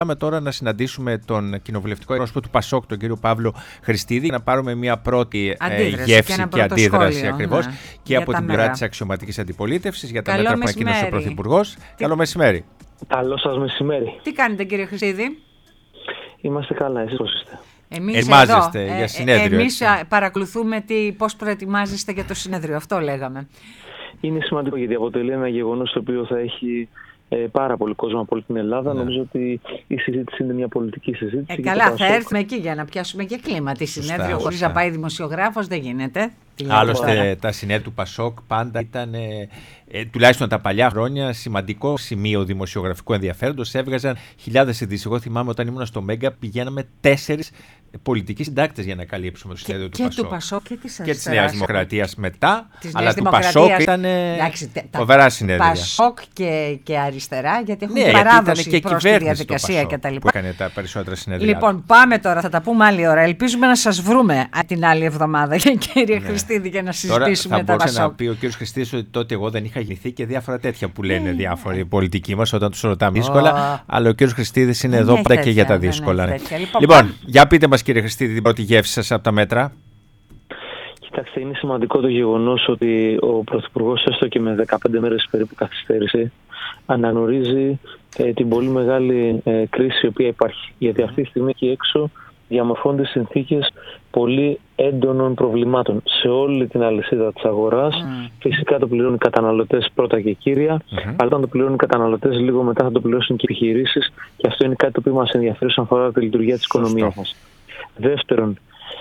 Πάμε τώρα να συναντήσουμε τον κοινοβουλευτικό εκπρόσωπο του ΠΑΣΟΚ, τον κύριο Παύλο Χριστίδη, να πάρουμε μια πρώτη γεύση και αντίδραση ακριβώς και από την πλευρά της αξιωματικής αντιπολίτευσης για τα μέτρα που ανακοίνωσε ο Πρωθυπουργός. Καλό μεσημέρι. Καλό σας μεσημέρι. Τι κάνετε, κύριε Χριστίδη? Είμαστε καλά, εσείς πώς είστε? Εμείς για συνέδριο. Εμείς παρακολουθούμε πώς προετοιμάζεστε για το συνέδριο, αυτό λέγαμε. Είναι σημαντικό γιατί αποτελεί ένα γεγονός το οποίο θα έχει πάρα πολύ κόσμο από όλη την Ελλάδα. Νομίζω ότι η συζήτηση είναι μια πολιτική συζήτηση. Καλά, θα έρθουμε εκεί για να πιάσουμε και κλίμα. Τι συνέδριο χωρίς να πάει δημοσιογράφος δεν γίνεται. Άλλωστε τα συνέδρια του ΠΑΣΟΚ πάντα ήταν, τουλάχιστον τα παλιά χρόνια, σημαντικό σημείο δημοσιογραφικού ενδιαφέροντος. Έβγαζαν χιλιάδες ειδήσεις. Εγώ θυμάμαι όταν ήμουν στο Μέγκα πηγαίναμε 4 πολιτικοί συντάκτες για να καλύψουμε το συνέδριο του ΠΑΣΟΚ. Και του ΠΑΣΟΚ και της Νέας Δημοκρατίας μετά. Της αλλά του ΠΑΣΟΚ ήταν φοβερά συνέδρια. ΠΑΣΟΚ και αριστερά, γιατί έχουν παράδοση και προς τη διαδικασία κτλ. Που έκανε τα περισσότερα συνέδρια. Λοιπόν, πάμε τώρα, θα τα πούμε άλλη ώρα. Ελπίζουμε να σας βρούμε την άλλη εβδομάδα, κύριε Χριστίδη, για να συζητήσουμε τα ΠΑΣΟΚ. Θα μπορούσε να πει ο κύριος Χριστίδης ότι τότε εγώ δεν είχα γεννηθεί και διάφορα τέτοια που λένε διάφοροι πολιτικοί μας όταν τους ρωτάμε δύσκολα. Αλλά ο κύριος Χριστίδης είναι εδώ πέρα και για τα δύσκολα. Λοιπόν, για πείτε μας, κύριε Χριστίδη, την πρώτη γεύση σας από τα μέτρα. Κοιτάξτε, είναι σημαντικό το γεγονός ότι ο Πρωθυπουργός, έστω και με 15 μέρες περίπου καθυστέρηση, αναγνωρίζει την πολύ μεγάλη κρίση η οποία υπάρχει. Γιατί αυτή τη στιγμή εκεί έξω διαμορφώνται συνθήκες πολύ έντονων προβλημάτων σε όλη την αλυσίδα της αγοράς. Φυσικά το πληρώνουν οι καταναλωτές πρώτα και κύρια, αλλά όταν το πληρώνουν οι καταναλωτές, λίγο μετά θα το πληρώσουν και οι επιχειρήσεις, και αυτό είναι κάτι το οποίο μας ενδιαφέρει όσον αφορά τη λειτουργία της οικονομίας μας. Δεύτερον,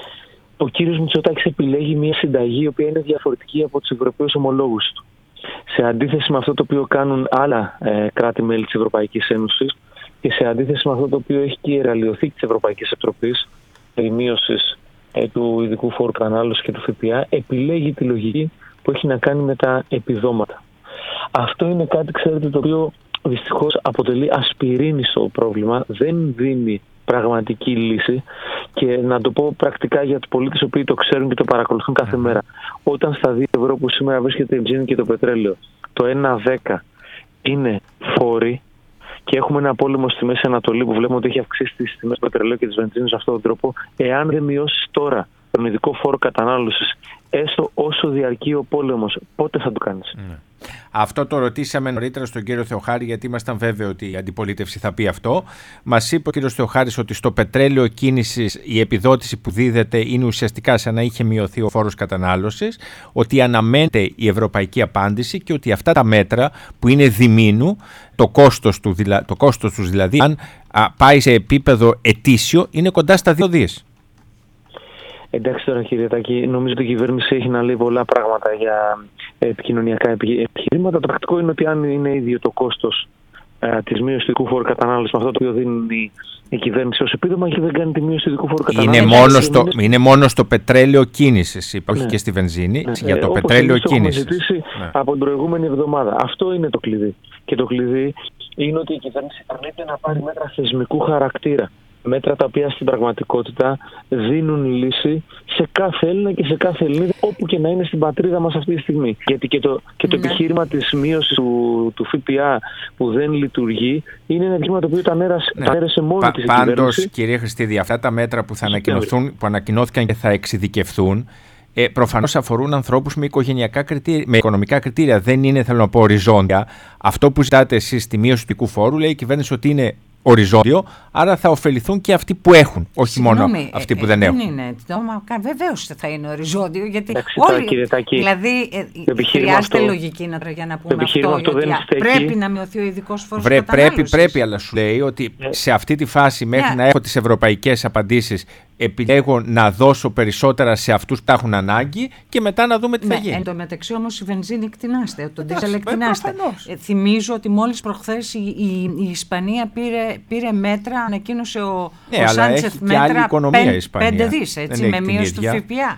ο κύριος Μητσοτάκης επιλέγει μια συνταγή η οποία είναι διαφορετική από τους Ευρωπαίους ομολόγους του. Σε αντίθεση με αυτό το οποίο κάνουν άλλα κράτη-μέλη της Ευρωπαϊκής Ένωσης και σε αντίθεση με αυτό το οποίο έχει και η εργαλειοθήκη της Ευρωπαϊκής Επιτροπής περί μείωσης του ειδικού φόρου κατανάλωσης και του ΦΠΑ, επιλέγει τη λογική που έχει να κάνει με τα επιδόματα. Αυτό είναι κάτι, ξέρετε, το οποίο δυστυχώς αποτελεί ασπιρίνη στο πρόβλημα, δεν δίνει πραγματική λύση, και να το πω πρακτικά για τους πολίτες οι οποίοι το ξέρουν και το παρακολουθούν κάθε μέρα. Όταν στα 2 ευρώ που σήμερα βρίσκεται η βενζίνη και το πετρέλαιο, το 1,10 είναι φόροι, και έχουμε ένα πόλεμο στη Μέση Ανατολή που βλέπουμε ότι έχει αυξήσει τις τιμές του πετρελαίου και της βενζίνης με αυτόν τον τρόπο, εάν δεν μειώσεις τώρα τον ειδικό φόρο κατανάλωσης, έστω όσο διαρκεί ο πόλεμος, πότε θα το κάνεις? Αυτό το ρωτήσαμε νωρίτερα στον κύριο Θεοχάρη, γιατί ήμασταν βέβαιοι ότι η αντιπολίτευση θα πει αυτό. Μας είπε ο κύριος Θεοχάρης ότι στο πετρέλαιο κίνησης η επιδότηση που δίδεται είναι ουσιαστικά σαν να είχε μειωθεί ο φόρος κατανάλωσης, ότι αναμένεται η ευρωπαϊκή απάντηση και ότι αυτά τα μέτρα που είναι διμήνου, το κόστος τους δηλαδή, αν πάει σε επίπεδο ετήσιο, είναι κοντά στα 2 δις. Εντάξει τώρα, κύριε Τάκη, νομίζω ότι η κυβέρνηση έχει να λέει πολλά πράγματα για επικοινωνιακά επιχειρήματα. Το πρακτικό είναι ότι αν είναι ίδιο το κόστος της μείωσης του ειδικού φόρου κατανάλωσης με αυτό το οποίο δίνει η κυβέρνηση ως επίδομα, και δεν κάνει τη μείωση του ειδικού φόρου κατανάλωσης. Είναι μόνο στο πετρέλαιο κίνησης, όχι και στη βενζίνη. Για το πετρέλαιο κίνησης. Όπως ζητήσει από την προηγούμενη εβδομάδα. Αυτό είναι το κλειδί. Και το κλειδί είναι ότι η κυβέρνηση αρνείται να πάρει μέτρα θεσμικού χαρακτήρα. Μέτρα τα οποία στην πραγματικότητα δίνουν λύση σε κάθε Έλληνα και σε κάθε Ελληνίδα, όπου και να είναι στην πατρίδα μας αυτή τη στιγμή. Γιατί και το επιχείρημα της μείωσης του ΦΠΑ που δεν λειτουργεί είναι ένα επιχείρημα το οποίο τα ανέρεσε μόνη της η κυβέρνηση. Πάντως, κυρία Χριστίδη, αυτά τα μέτρα που θα ανακοινωθούν, που ανακοινώθηκαν και θα εξειδικευθούν, προφανώς αφορούν ανθρώπους με οικονομικά κριτήρια. Δεν είναι, θέλω να πω, οριζόντια. Αυτό που ζητάτε εσείς στη μείωση του ειδικού φόρου, λέει η κυβέρνηση ότι είναι οριζόντιο, άρα θα ωφεληθούν και αυτοί που έχουν, όχι μόνο αυτοί που δεν έχουν. Δεν είναι. Βεβαίως θα είναι οριζόντιο, γιατί κύριε Τάκη, δηλαδή χρειάζεται λογική για να πούμε αυτό, ότι πρέπει να μειωθεί ο ειδικός φόρος κατανάλωσης. Πρέπει, αλλά σου λέει ότι σε αυτή τη φάση, μέχρι να έχω τις ευρωπαϊκές απαντήσεις, επιλέγω να δώσω περισσότερα σε αυτούς που τα έχουν ανάγκη και μετά να δούμε τι θα γίνει. Εν τω μεταξύ όμως η βενζίνη εκτινάστε, το ντίζελ εκτινάστε. Θυμίζω ότι μόλις προχθές η Ισπανία πήρε μέτρα, ανακοίνωσε ο Σάντσεφ μέτρα 5 δις, με μείωση του ΦΠΑ.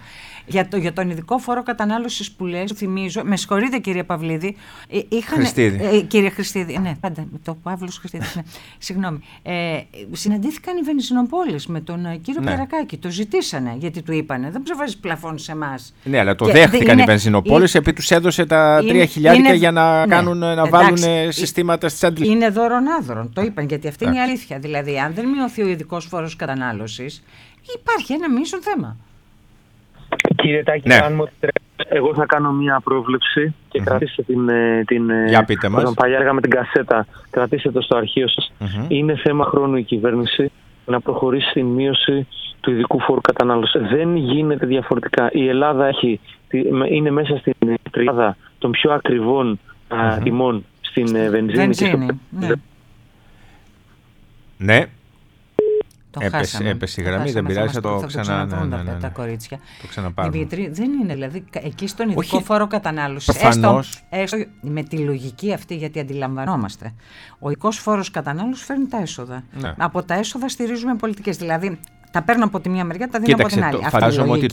Για τον ειδικό φόρο κατανάλωσης που λες, θυμίζω, με συγχωρείτε κύριε Παυλίδη, κύριε Χριστίδη, ναι, πάντα το Παύλος Χριστίδη, ναι, συγγνώμη. Συναντήθηκαν οι βενζινοπόλεις με τον κύριο Περακάκη, το ζητήσανε, γιατί του είπανε, δεν ψεβάζεις πλαφόν σε εμάς. Ναι, αλλά το δέχτηκαν οι βενζινοπόλεις, επειδή τους έδωσε τα 3.000 για να βάλουν συστήματα στις αντλήσεις. Είναι δώρον-άδωρον, το είπαν, γιατί αυτή είναι η αλήθεια. Δηλαδή, αν δεν μειωθεί ο ειδικός φόρος κατανάλωσης, υπάρχει ένα μείζον θέμα. Κύριε Τάκη, εγώ θα κάνω μία πρόβλεψη και κρατήστε την για πείτε μας. Όταν παλιά έργα με την κασέτα, κρατήστε το στο αρχείο σας. Είναι θέμα χρόνου η κυβέρνηση να προχωρήσει στην μείωση του ειδικού φόρου κατανάλωσης. Δεν γίνεται διαφορετικά. Η Ελλάδα είναι μέσα στην τριάδα των πιο ακριβών τιμών στην βενζίνη. Ναι. Έπεσε η γραμμή, δεν πειράζει, θα το ξαναβρούν τα κορίτσια. Το ξαναπάρουμε. Δημήτρη, δεν είναι, δηλαδή, εκεί στον ειδικό φόρο κατανάλωσης, έστω με τη λογική αυτή, γιατί αντιλαμβανόμαστε, ο ειδικός φόρος κατανάλωσης φέρνει τα έσοδα. Ναι. Από τα έσοδα στηρίζουμε πολιτικές, δηλαδή τα παίρνω από τη μία μεριά, τα δίνω από την άλλη. Φαντάζομαι ότι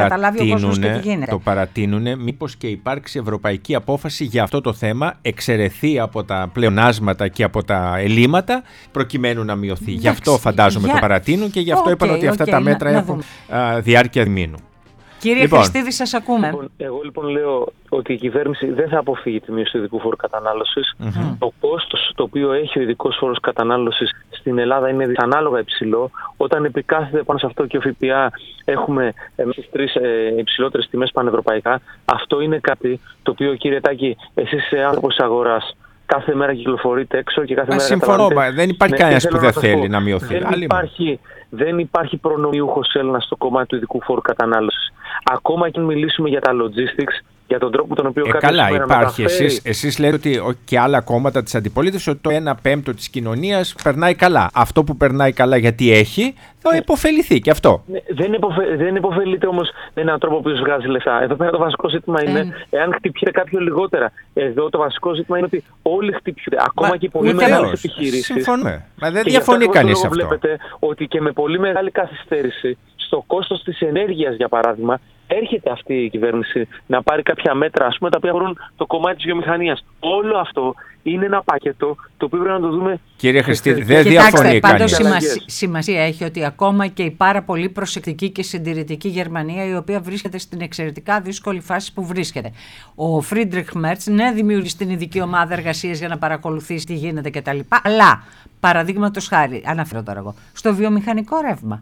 το παρατείνουνε, μήπως και υπάρξει ευρωπαϊκή απόφαση για αυτό το θέμα, εξαιρεθεί από τα πλεονάσματα και από τα ελλείμματα, προκειμένου να μειωθεί. Γι' αυτό φαντάζομαι το παρατείνουν και γι' αυτό είπαν ότι αυτά τα μέτρα έχουν διάρκεια μήνου. Κύριε Χριστίδη, σας ακούμε. Εγώ λοιπόν λέω ότι η κυβέρνηση δεν θα αποφύγει τη μείωση του ειδικού φόρου κατανάλωσης. Το κόστος το οποίο έχει ο ειδικός φόρος κατανάλωσης στην Ελλάδα είναι δυσανάλογα υψηλό. Όταν επικάθεται πάνω σε αυτό και ο ΦΠΑ έχουμε στις 3 υψηλότερες τιμές πανευρωπαϊκά, αυτό είναι κάτι το οποίο, κύριε Τάκη, εσείς άνθρωπος αγοράς, κάθε μέρα κυκλοφορείτε έξω και κάθε μέρα συμφωνώ, δεν υπάρχει κανένας που δεν θέλει να μειωθεί. Δεν υπάρχει προνομιούχος Έλληνας στο κομμάτι του ειδικού φόρου κατανάλωσης. Ακόμα και αν μιλήσουμε για τα logistics, για τον τρόπο τον οποίο καλά, υπάρχει. Εσείς λέτε ότι και άλλα κόμματα της αντιπολίτευσης, ότι το 1/5 της κοινωνίας περνάει καλά. Αυτό που περνάει καλά γιατί έχει, θα υποφεληθεί και αυτό. Δεν υποφελείται όμως με έναν τρόπο που βγάζει λεφτά. Εδώ πέρα το βασικό ζήτημα είναι εάν χτυπιέται κάποιο λιγότερα. Εδώ το βασικό ζήτημα είναι ότι όλοι χτυπιούνται. Ακόμα και οι πολύ μεγάλες επιχειρήσεις. Συμφωνούμε. Μα δεν διαφωνεί κανείς αυτό. Βλέπετε ότι και με πολύ μεγάλη καθυστέρηση στο κόστος της ενέργειας, για παράδειγμα, έρχεται αυτή η κυβέρνηση να πάρει κάποια μέτρα, ας πούμε, τα οποία αφορούν το κομμάτι της βιομηχανίας. Όλο αυτό είναι ένα πακέτο το οποίο πρέπει να το δούμε. Κύριε Χριστίδη, δεν διαφωνεί κανείς. Πάντως σημασία έχει ότι ακόμα και η πάρα πολύ προσεκτική και συντηρητική Γερμανία, η οποία βρίσκεται στην εξαιρετικά δύσκολη φάση που βρίσκεται. Ο Φρίντριχ Μέρτς, ναι, δημιούργησε την ειδική ομάδα εργασίας για να παρακολουθήσει τι γίνεται κτλ. Αλλά, παραδείγματος χάρη, αναφέρω τώρα εγώ, στο βιομηχανικό ρεύμα.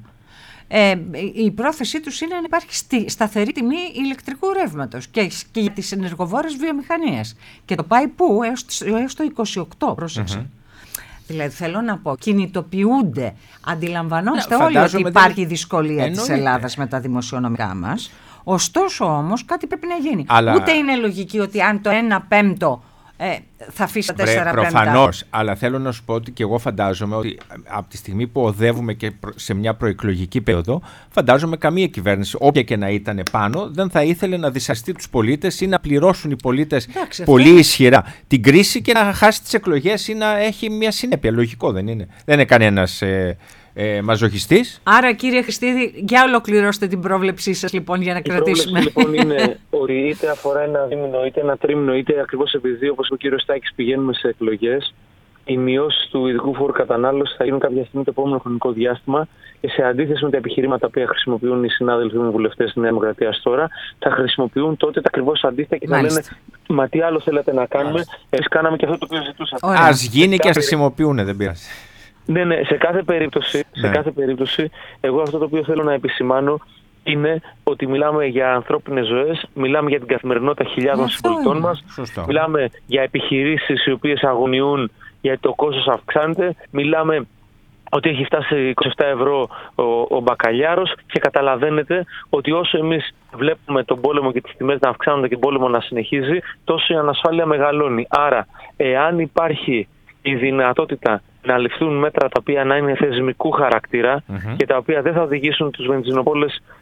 Η πρόθεσή τους είναι να υπάρχει σταθερή τιμή ηλεκτρικού ρεύματος και για τις ενεργοβόρες βιομηχανίες. Και το πάει πού? Έως το 28, πρόσεξε. Δηλαδή θέλω να πω, κινητοποιούνται, αντιλαμβανόμαστε όλοι ότι υπάρχει δυσκολία της Ελλάδας με τα δημοσιονομικά μας. Ωστόσο όμως κάτι πρέπει να γίνει. Ούτε είναι λογική ότι αν το 1/5 θα αφήσει τα 4/5. Προφανώς, αλλά θέλω να σου πω ότι και εγώ φαντάζομαι ότι από τη στιγμή που οδεύουμε και σε μια προεκλογική περίοδο, φαντάζομαι καμία κυβέρνηση, όποια και να ήταν πάνω, δεν θα ήθελε να δυσαρεστεί τους πολίτες ή να πληρώσουν οι πολίτες πολύ ισχυρά την κρίση και να χάσει τις εκλογές ή να έχει μια συνέπεια. Λογικό δεν είναι? Δεν είναι κανένας μαζοχιστής. Άρα, κύριε Χριστίδη, για ολοκληρώστε την πρόβλεψή σας λοιπόν για να κρατήσουμε. Η πρόβλεψη λοιπόν είναι ότι είτε αφορά ένα δίμηνο, είτε ένα τρίμηνο, είτε ακριβώς επειδή, όπως ο κύριος Στάκης, πηγαίνουμε σε εκλογές, οι μειώσεις του ειδικού φόρου κατανάλωσης θα γίνουν κάποια στιγμή το επόμενο χρονικό διάστημα και σε αντίθεση με τα επιχειρήματα που χρησιμοποιούν οι συνάδελφοι μου βουλευτές της Νέας Δημοκρατίας τώρα, θα χρησιμοποιούν τότε τα ακριβώς αντίθετα και θα λένε μα τι άλλο θέλετε να κάνουμε, εμείς κάναμε και αυτό το οποίο ζητούσατε. Ας γίνει και ας χρησιμοποιούν, δεν πειράζει. Ναι, σε κάθε περίπτωση, εγώ αυτό το οποίο θέλω να επισημάνω είναι ότι μιλάμε για ανθρώπινες ζωές, μιλάμε για την καθημερινότητα χιλιάδων συμπολιτών μας, μιλάμε για επιχειρήσεις οι οποίες αγωνιούν γιατί το κόστος αυξάνεται, μιλάμε ότι έχει φτάσει 27 ευρώ ο μπακαλιάρος και καταλαβαίνετε ότι όσο εμείς βλέπουμε τον πόλεμο και τις τιμές να αυξάνονται και τον πόλεμο να συνεχίζει, τόσο η ανασφάλεια μεγαλώνει. Άρα, εάν υπάρχει η δυνατότητα να ληφθούν μέτρα τα οποία να είναι θεσμικού χαρακτήρα και τα οποία δεν θα οδηγήσουν τους βενζινοπόλες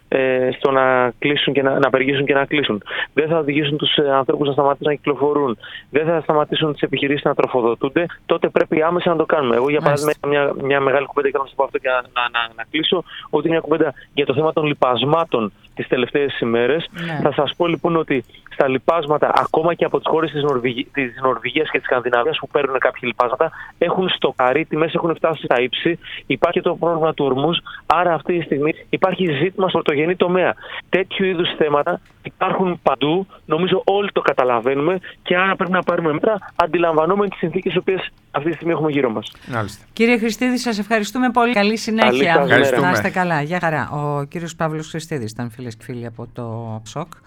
στο να κλείσουν και να απεργήσουν και να κλείσουν. Δεν θα οδηγήσουν τους ανθρώπους να σταματήσουν να κυκλοφορούν. Δεν θα σταματήσουν τις επιχειρήσεις να τροφοδοτούνται. Τότε πρέπει άμεσα να το κάνουμε. Εγώ, για παράδειγμα, μια μεγάλη κουβέντα, και να σας πω αυτό και να κλείσω, ότι μια κουβέντα για το θέμα των λιπασμάτων τις τελευταίες ημέρες. Θα σας πω λοιπόν ότι στα λιπάσματα, ακόμα και από τις χώρες της Νορβηγίας και της Σκανδιναβίας που παίρνουν κάποια λιπάσματα, έχουν στοκαρεί, τιμές έχουν φτάσει στα ύψη. Υπάρχει και το πρόβλημα του ορμούς. Άρα αυτή τη στιγμή υπάρχει ζήτημα στο πρωτογενή τομέα. Τέτοιου είδους θέματα υπάρχουν παντού. Νομίζω όλοι το καταλαβαίνουμε και άρα πρέπει να πάρουμε μέτρα αντιλαμβανόμενοι τις συνθήκες τις οποίες αυτή τη στιγμή έχουμε γύρω μας. Κύριε Χριστίδη, σας ευχαριστούμε πολύ. Καλή συνέχεια. Καλή να είστε καλά. Γεια χαρά. Ο κύριος Παύλος Χριστίδης ήταν, φίλες και φίλοι, από το ΨΟΚ.